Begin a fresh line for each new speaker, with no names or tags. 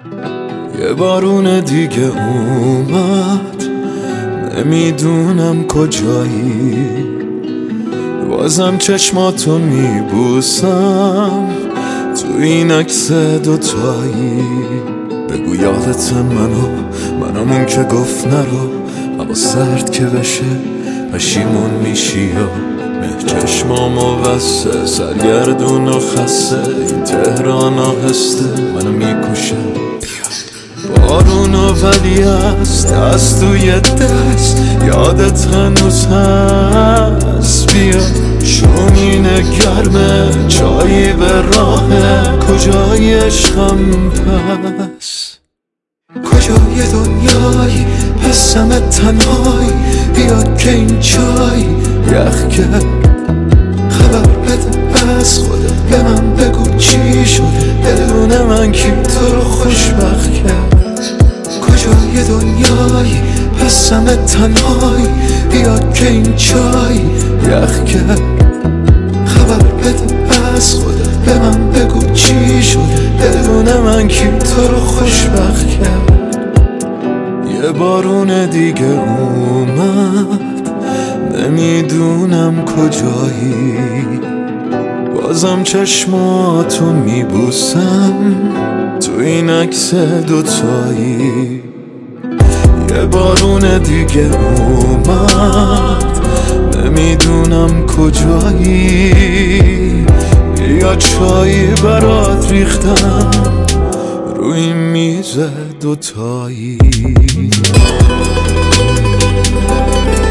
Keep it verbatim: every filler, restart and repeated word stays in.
یه بارون دیگه اومد، نمیدونم کجایی، بازم چشماتو میبوسم تو این عکس دوتایی. بگو یادت منو، منمون که گفت نرو، هوا سرد که بشه پشیمون میشی یا مه چشمامو وسه سرگردون و خسته. این تهران آهسته منو میکشه، بارونو ولی هست دست توی دست، یادت هنوز هست. بیا شومینه گرمه چایی به راهه، کجای عشقم پس، کجای دنیایی پسم تنهایی. بیا که این چای یخ کرد، خبر بده از خودت، به من بگو چی شده، بدون من کی تو رو خوشبخت کرد. کجای دنیایی پسم تنهایی، بیا که این چای یخ کرد، خبر بده از خودت، به من بگو چی شده، بدون من کی تو رو خوشبخت کرد. یه بارون دیگه اومد، نمیدونم کجایی، بازم چشماتو میبوسم تو این عکس دوتایی. یه بارون دیگه اومد، نمیدونم کجایی، یا چایی برات ریختم روی میز دوتایی.